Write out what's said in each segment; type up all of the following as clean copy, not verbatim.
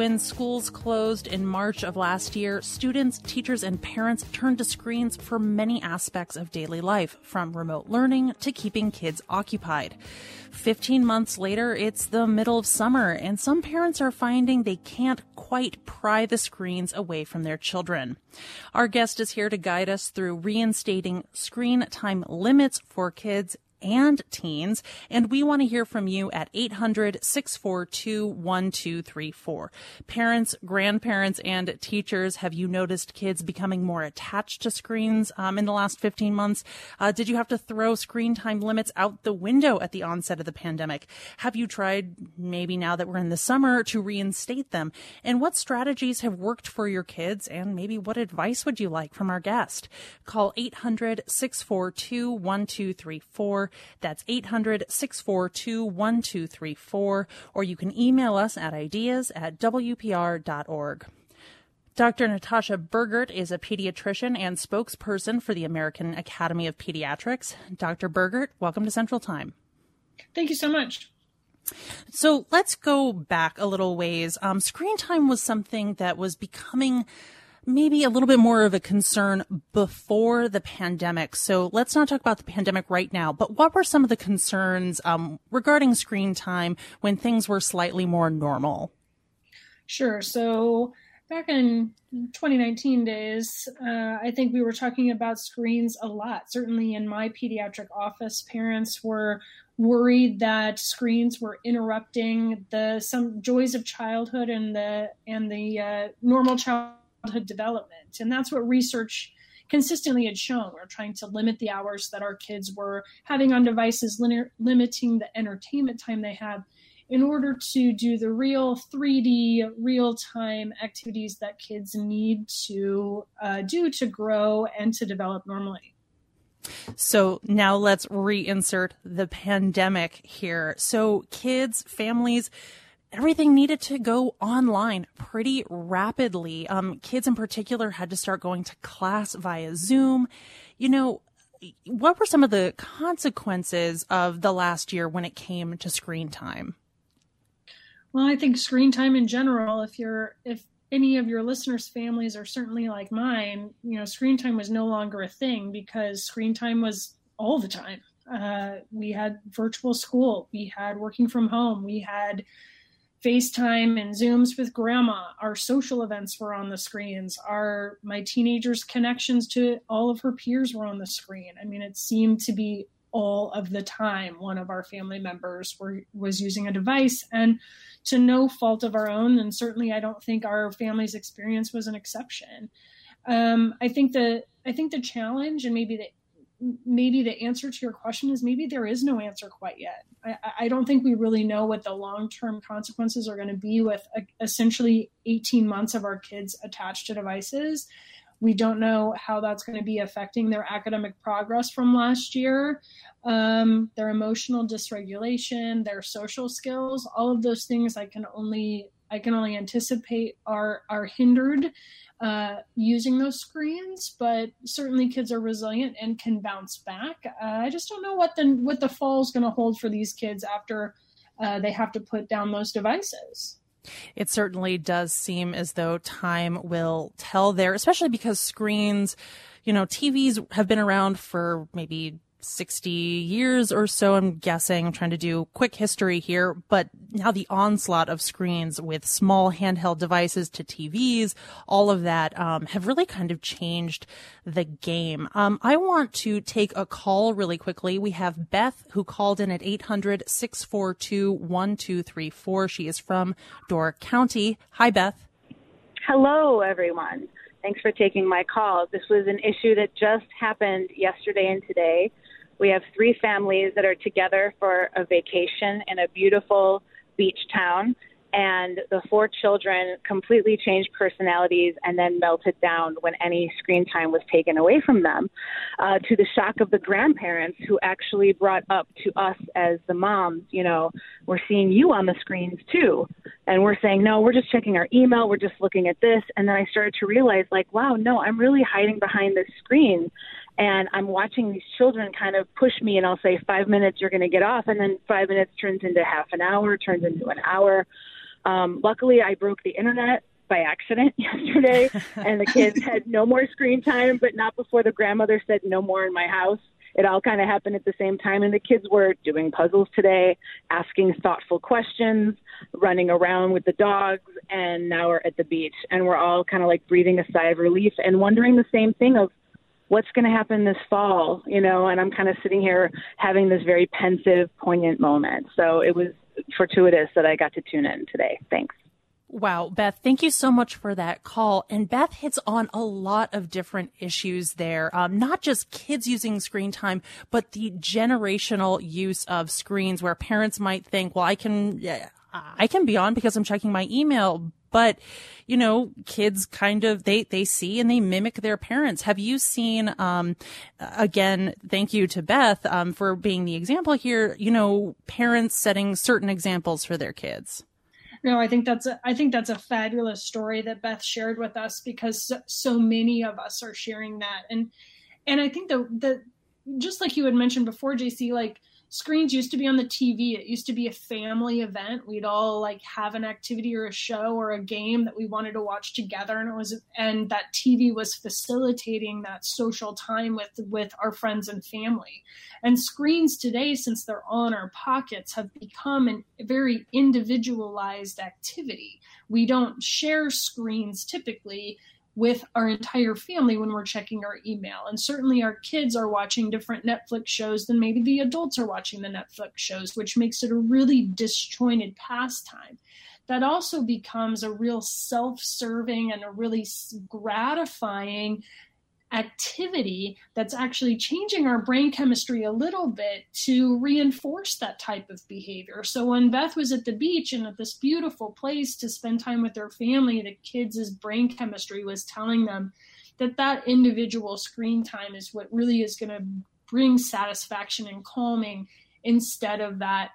When schools closed in March of last year, students, teachers, and parents turned to screens for many aspects of daily life, from remote learning to keeping kids occupied. 15 months later, it's the middle of summer, and some parents are finding they can't quite pry the screens away from their children. Our guest is here to guide us through reinstating screen time limits for kids and teens, and we want to hear from you at 800-642-1234. Parents, grandparents, and teachers, have you noticed kids becoming more attached to screens in the last 15 months? Did you have to throw screen time limits out the window at the onset of the pandemic? Have you tried, maybe now that we're in the summer, to reinstate them? And what strategies have worked for your kids, and maybe what advice would you like from our guest? Call 800-642-1234. That's 800-642-1234, or you can email us at ideas@wpr.org. Dr. Natasha Burgert is a pediatrician and spokesperson for the American Academy of Pediatrics. Dr. Burgert, welcome to Central Time. Thank you so much. So let's go back a little ways. Screen time was something that was becoming maybe a little bit more of a concern before the pandemic. So let's not talk about the pandemic right now, but what were some of the concerns regarding screen time when things were slightly more normal? Sure. So back in 2019 days, I think we were talking about screens a lot. Certainly in my pediatric office, parents were worried that screens were interrupting some joys of childhood and the normal childhood development. And that's what research consistently had shown. We're trying to limit the hours that our kids were having on devices, limiting the entertainment time they have in order to do the real 3D, real-time activities that kids need to do to grow and to develop normally. So now let's reinsert the pandemic here. So kids, families, everything needed to go online pretty rapidly. Kids in particular had to start going to class via Zoom. You know, what were some of the consequences of the last year when it came to screen time? Well, I think screen time in general, if any of your listeners' families are certainly like mine, screen time was no longer a thing because screen time was all the time. We had virtual school, we had working from home, we had FaceTime and Zooms with grandma. Our social events were on the screens. My teenagers' connections to all of her peers were on the screen. I mean, it seemed to be all of the time one of our family members was using a device, and to no fault of our own. And certainly I don't think our family's experience was an exception. I think the challenge, and maybe the answer to your question, is maybe there is no answer quite yet. I don't think we really know what the long-term consequences are going to be with essentially 18 months of our kids attached to devices. We don't know how that's going to be affecting their academic progress from last year, their emotional dysregulation, their social skills. All of those things I can only anticipate are hindered using those screens, but certainly kids are resilient and can bounce back. I just don't know what the fall is going to hold for these kids after they have to put down those devices. It certainly does seem as though time will tell there, especially because screens, TVs have been around for maybe 60 years or so, I'm guessing. I'm trying to do quick history here, but now the onslaught of screens with small handheld devices to TVs, all of that have really kind of changed the game. I want to take a call really quickly. We have Beth, who called in at 800-642-1234. She is from Door County. Hi, Beth. Hello, everyone. Thanks for taking my call. This was an issue that just happened yesterday and today. We have 3 families that are together for a vacation in a beautiful beach town, and the 4 children completely changed personalities and then melted down when any screen time was taken away from them, to the shock of the grandparents, who actually brought up to us as the moms, we're seeing you on the screens too. And we're saying, no, we're just checking our email. We're just looking at this. And then I started to realize, wow, no, I'm really hiding behind this screen. And I'm watching these children kind of push me, and I'll say 5 minutes, you're going to get off. And then 5 minutes turns into half an hour, turns into an hour. Luckily, I broke the internet by accident yesterday, and the kids had no more screen time, but not before the grandmother said no more in my house. It all kind of happened at the same time, and the kids were doing puzzles today, asking thoughtful questions, running around with the dogs, and now we're at the beach, and we're all kind of like breathing a sigh of relief and wondering the same thing of what's going to happen this fall, and I'm kind of sitting here having this very pensive, poignant moment. So it was fortuitous that I got to tune in today. Thanks. Wow, Beth, thank you so much for that call. And Beth hits on a lot of different issues there, not just kids using screen time, but the generational use of screens where parents might think, well, I can be on because I'm checking my email. But, kids kind of, they see and they mimic their parents. Have you seen, again, thank you to Beth, for being the example here, parents setting certain examples for their kids? No, I think that's a fabulous story that Beth shared with us, because so many of us are sharing that. And I think that just like you had mentioned before, JC, like screens used to be on the TV. It used to be a family event. We'd all like have an activity or a show or a game that we wanted to watch together. And that TV was facilitating that social time with our friends and family. And screens today, since they're on our pockets, have become a very individualized activity. We don't share screens typically with our entire family when we're checking our email. And certainly our kids are watching different Netflix shows than maybe the adults are watching the Netflix shows, which makes it a really disjointed pastime. That also becomes a real self-serving and a really gratifying activity that's actually changing our brain chemistry a little bit to reinforce that type of behavior. So when Beth was at the beach and at this beautiful place to spend time with their family, the kids' brain chemistry was telling them that individual screen time is what really is going to bring satisfaction and calming instead of that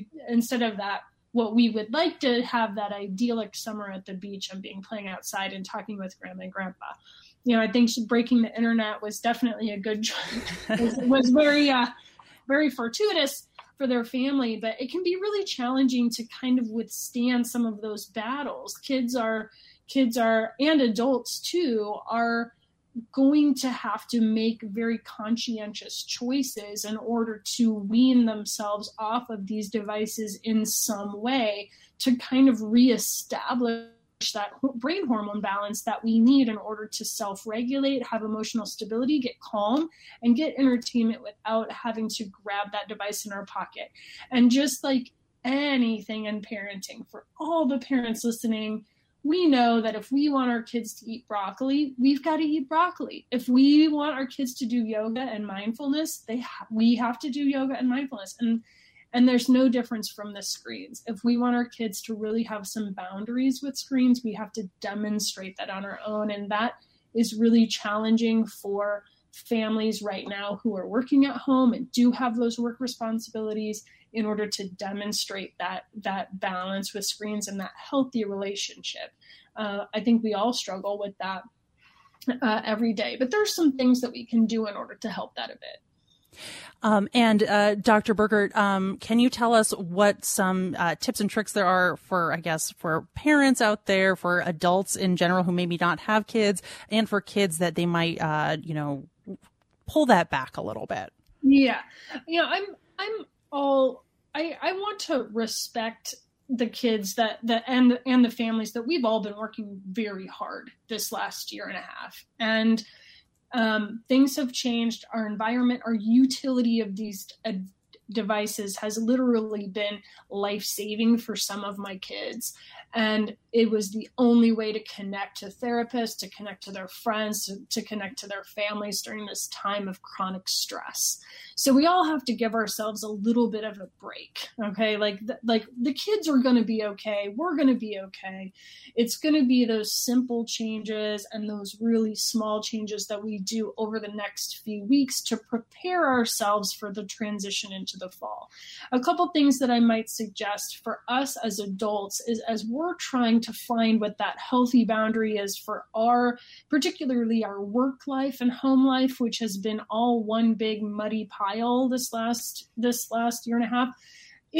what we would like to have, that idyllic summer at the beach and playing outside and talking with grandma and grandpa. I think breaking the internet was definitely a good choice. It was very, very fortuitous for their family, but it can be really challenging to kind of withstand some of those battles. Kids are, and adults too, are going to have to make very conscientious choices in order to wean themselves off of these devices in some way to kind of reestablish that brain hormone balance that we need in order to self-regulate, have emotional stability, get calm, and get entertainment without having to grab that device in our pocket. And just like anything in parenting, for all the parents listening, we know that if we want our kids to eat broccoli, we've got to eat broccoli. If we want our kids to do yoga and mindfulness, we have to do yoga and mindfulness. And there's no difference from the screens. If we want our kids to really have some boundaries with screens, we have to demonstrate that on our own. And that is really challenging for families right now who are working at home and do have those work responsibilities in order to demonstrate that balance with screens and that healthy relationship. I think we all struggle with that every day, but there's some things that we can do in order to help that a bit. And Dr. Burgert, can you tell us what some tips and tricks there are for parents out there, for adults in general who maybe not have kids, and for kids that they might, pull that back a little bit? Yeah. I want to respect the kids and the families that we've all been working very hard this last year and a half. And things have changed. Our environment, our utility of these devices has literally been life-saving for some of my kids. And it was the only way to connect to therapists, to connect to their friends, to connect to their families during this time of chronic stress. So we all have to give ourselves a little bit of a break. Okay. Like the kids are going to be okay. We're going to be okay. It's going to be those simple changes and those really small changes that we do over the next few weeks to prepare ourselves for the transition into the fall. A couple things that I might suggest for us as adults is, as we're trying to find what that healthy boundary is for particularly our work life and home life, which has been all one big muddy pile this last year and a half, is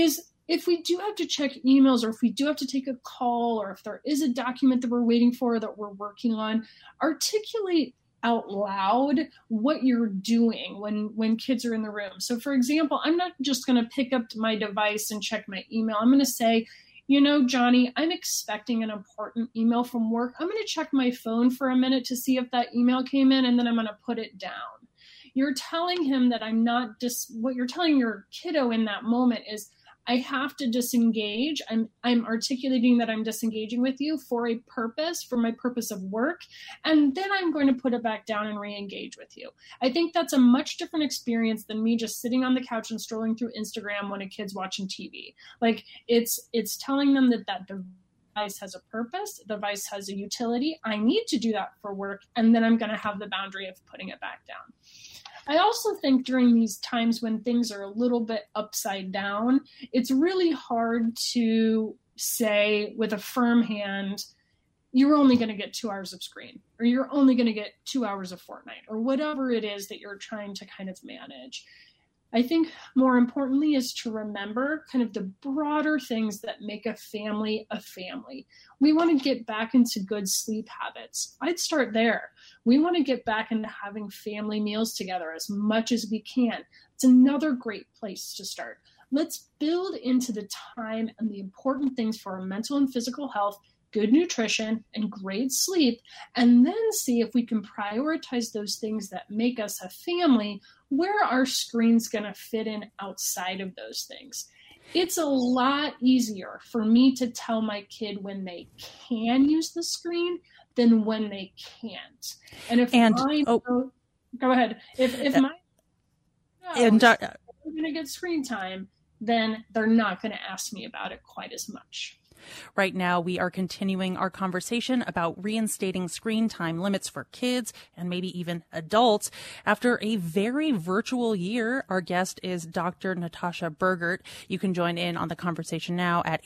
if we do have to check emails, or if we do have to take a call, or if there is a document that we're waiting for that we're working on, articulate out loud what you're doing when kids are in the room. So for example, I'm not just going to pick up my device and check my email. I'm going to say, Johnny, I'm expecting an important email from work. I'm going to check my phone for a minute to see if that email came in, and then I'm going to put it down. You're telling him that what you're telling your kiddo in that moment is, I have to disengage. I'm articulating that I'm disengaging with you for a purpose, for my purpose of work, and then I'm going to put it back down and re-engage with you. I think that's a much different experience than me just sitting on the couch and strolling through Instagram when a kid's watching TV. Like it's telling them that device has a purpose, the device has a utility. I need to do that for work, and then I'm going to have the boundary of putting it back down. I also think during these times when things are a little bit upside down, it's really hard to say with a firm hand, you're only going to get 2 hours of screen, or you're only going to get 2 hours of Fortnite, or whatever it is that you're trying to kind of manage. I think more importantly is to remember kind of the broader things that make a family a family. We want to get back into good sleep habits. I'd start there. We want to get back into having family meals together as much as we can. It's another great place to start. Let's build into the time and the important things for our mental and physical health, good nutrition, and great sleep, and then see if we can prioritize those things that make us a family. Where are screens going to fit in outside of those things? It's a lot easier for me to tell my kid when they can use the screen than when they can't. And if go ahead. If my they're going to get screen time, then they're not going to ask me about it quite as much. Right now, we are continuing our conversation about reinstating screen time limits for kids and maybe even adults. After a very virtual year, our guest is Dr. Natasha Burgert. You can join in on the conversation now at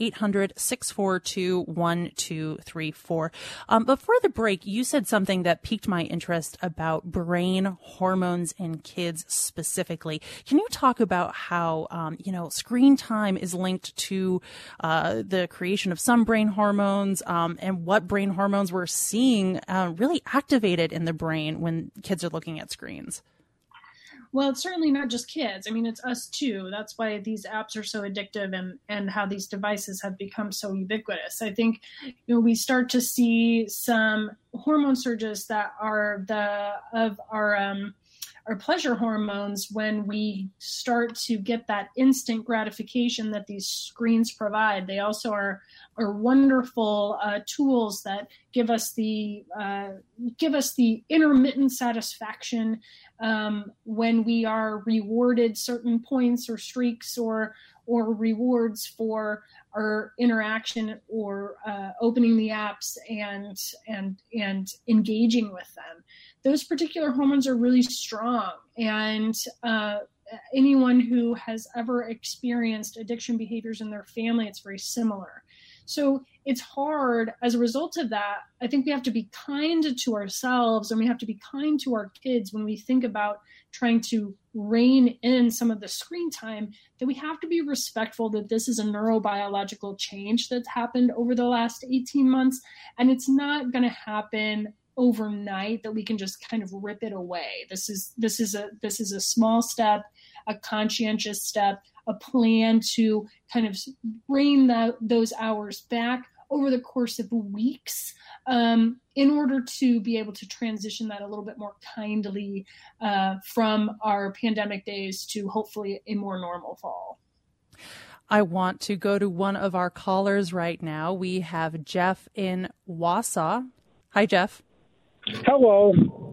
800-642-1234. Before the break, you said something that piqued my interest about brain hormones in kids specifically. Can you talk about how, screen time is linked to the creation of some brain hormones and what brain hormones we're seeing really activated in the brain when kids are looking at screens? Well, it's certainly not just kids. I mean, it's us too. That's why these apps are so addictive and how these devices have become so ubiquitous. I think, we start to see some hormone surges that are our pleasure hormones when we start to get that instant gratification that these screens provide. They also are wonderful tools that give us the intermittent satisfaction when we are rewarded certain points or streaks or rewards for our interaction or opening the apps and engaging with them. Those particular hormones are really strong, and anyone who has ever experienced addiction behaviors in their family, it's very similar. So it's hard. As a result of that, I think we have to be kind to ourselves and we have to be kind to our kids when we think about trying to rein in some of the screen time, that we have to be respectful that this is a neurobiological change that's happened over the last 18 months, and it's not going to happen overnight that we can just kind of rip it away. This is a small step, a conscientious step, a plan to kind of bring those hours back over the course of weeks in order to be able to transition that a little bit more kindly from our pandemic days to hopefully a more normal fall. I want to go to one of our callers right now. We have Jeff in Wausau. Hi, Jeff. Hello.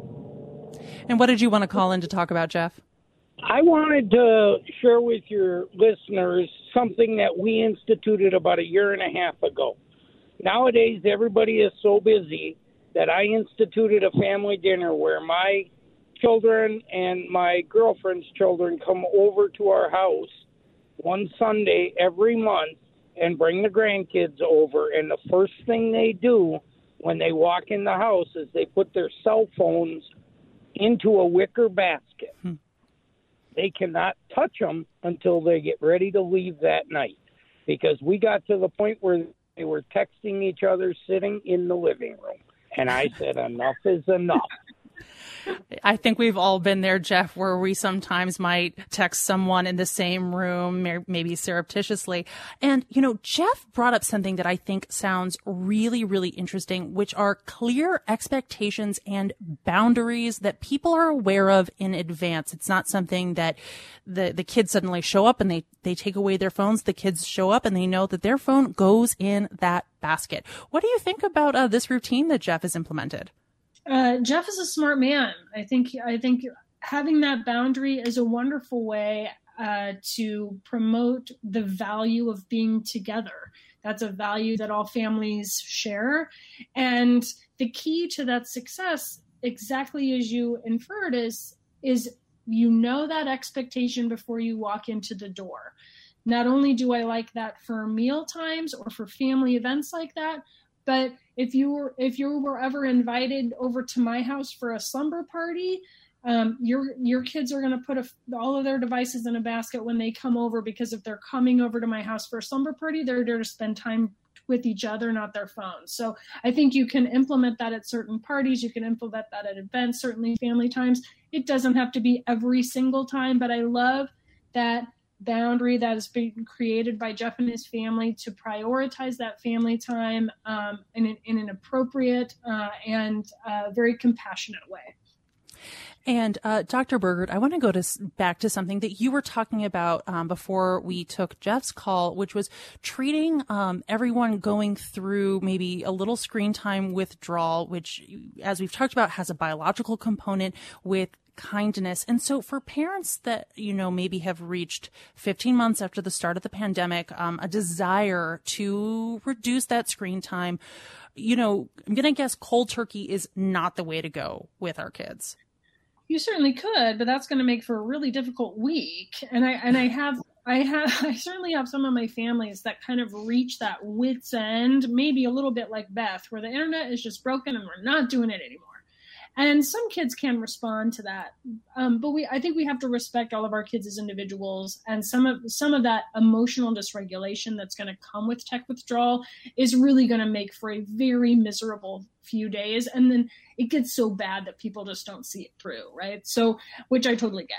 And what did you want to call in to talk about, Jeff? I wanted to share with your listeners something that we instituted about 1.5 years ago. Nowadays, everybody is so busy that I instituted a family dinner where my children and my girlfriend's children come over to our house one Sunday every month and bring the grandkids over. And the first thing they do when they walk in the house is they put their cell phones into a wicker basket. They cannot touch them until they get ready to leave that night. because we got to the point where they were texting each other sitting in the living room. And I said, enough is enough. I think we've all been there, Jeff, where we sometimes might text someone in the same room, maybe surreptitiously. And, Jeff brought up something that I think sounds really, really interesting, which are clear expectations and boundaries that people are aware of in advance. It's not something that the kids suddenly show up and they take away their phones. The kids show up and they know that their phone goes in that basket. What do you think about this routine that Jeff has implemented? Jeff is a smart man. I think having that boundary is a wonderful way to promote the value of being together. That's a value that all families share. And the key to that success, exactly as you inferred, is that expectation before you walk into the door. Not only do I like that for meal times or for family events like that, but if you were ever invited over to my house for a slumber party, your kids are going to put all of their devices in a basket when they come over, because if they're coming over to my house for a slumber party, they're there to spend time with each other, not their phones. So I think you can implement that at certain parties. You can implement that at events, certainly family times. It doesn't have to be every single time, but I love that boundary that has been created by Jeff and his family to prioritize that family time in an appropriate and very compassionate way. And Dr. Burgert, I want to go back to something that you were talking about before we took Jeff's call, which was treating everyone going through maybe a little screen time withdrawal, which, as we've talked about, has a biological component with kindness. And so for parents that, maybe have reached 15 months after the start of the pandemic, a desire to reduce that screen time, I'm going to guess cold turkey is not the way to go with our kids. You certainly could, but that's going to make for a really difficult week. And I certainly have some of my families that kind of reach that wit's end, maybe a little bit like Beth, where the internet is just broken and we're not doing it anymore. And some kids can respond to that, but I think we have to respect all of our kids as individuals. And some of that emotional dysregulation that's going to come with tech withdrawal is really going to make for a very miserable few days, and then it gets so bad that people just don't see it through, right? So, which I totally get.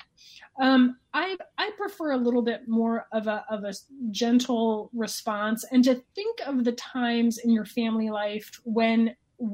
I prefer a little bit more of a gentle response, and to think of the times in your family life when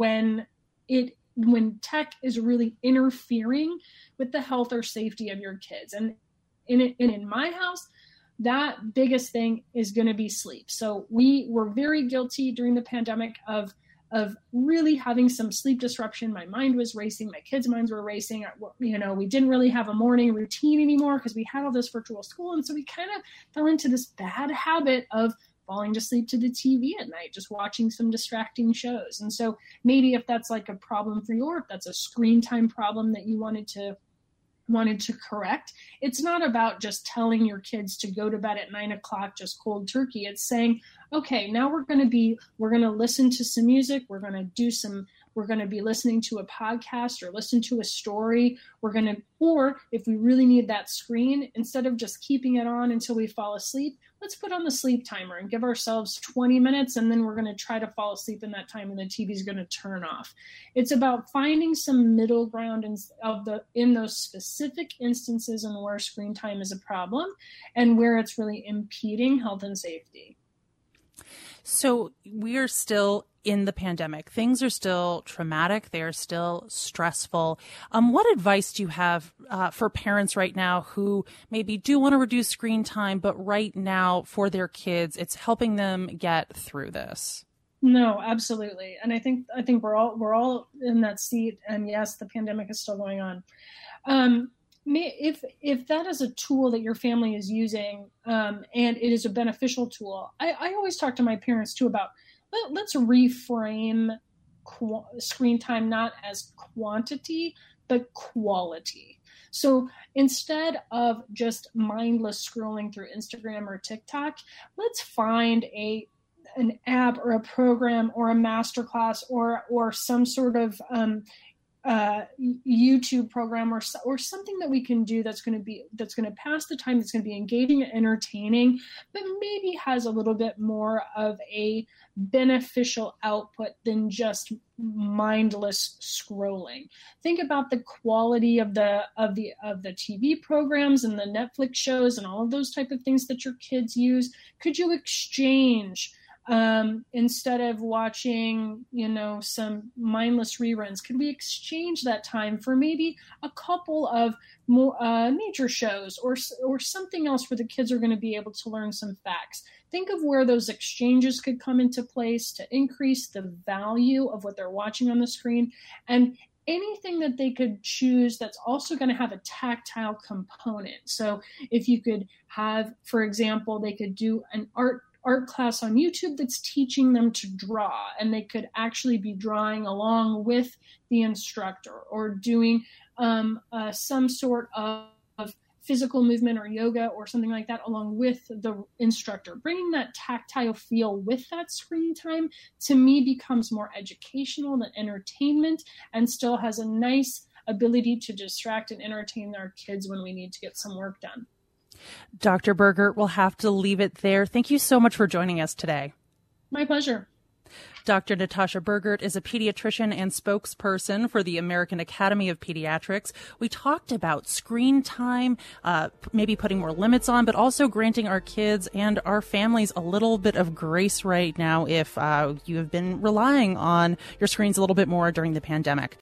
tech is really interfering with the health or safety of your kids. And in my house, that biggest thing is going to be sleep. So we were very guilty during the pandemic of really having some sleep disruption. My mind was racing. My kids' minds were racing. We didn't really have a morning routine anymore because we had all this virtual school. And so we kind of fell into this bad habit of falling to sleep to the TV at night, just watching some distracting shows. And so maybe if that's like a problem for you, or if that's a screen time problem that you wanted to correct, it's not about just telling your kids to go to bed at 9 o'clock, just cold turkey. It's saying, okay, now we're going to listen to some music. We're going to be listening to a podcast or listen to a story. Or if we really need that screen, instead of just keeping it on until we fall asleep, let's put on the sleep timer and give ourselves 20 minutes. And then we're going to try to fall asleep in that time, and the TV is going to turn off. It's about finding some middle ground in those specific instances and where screen time is a problem and where it's really impeding health and safety. So we are still in the pandemic. Things are still traumatic. They are still stressful. What advice do you have for parents right now who maybe do want to reduce screen time, but right now for their kids, it's helping them get through this? No, absolutely. And I think we're all in that seat. And yes, the pandemic is still going on. If that is a tool that your family is using, and it is a beneficial tool, I always talk to my parents too about let's reframe screen time not as quantity but quality. So instead of just mindless scrolling through Instagram or TikTok, let's find an app or a program or a masterclass or some sort of YouTube program or something that we can do that's going to pass the time, that's going to be engaging and entertaining, but maybe has a little bit more of a beneficial output than just mindless scrolling. Think about the quality of the TV programs and the Netflix shows and all of those type of things that your kids use. Could you exchange, instead of watching, some mindless reruns, could we exchange that time for maybe a couple of more nature shows or something else where the kids are going to be able to learn some facts? Think of where those exchanges could come into place to increase the value of what they're watching on the screen, and anything that they could choose that's also going to have a tactile component. So if you could have, for example, they could do an art class on YouTube that's teaching them to draw, and they could actually be drawing along with the instructor, or doing some sort of physical movement or yoga or something like that along with the instructor. Bringing that tactile feel with that screen time, to me, becomes more educational than entertainment, and still has a nice ability to distract and entertain our kids when we need to get some work done. Dr. Bergert, we'll have to leave it there. Thank you so much for joining us today. My pleasure. Dr. Natasha Bergert is a pediatrician and spokesperson for the American Academy of Pediatrics. We talked about screen time, maybe putting more limits on, but also granting our kids and our families a little bit of grace right now if you have been relying on your screens a little bit more during the pandemic.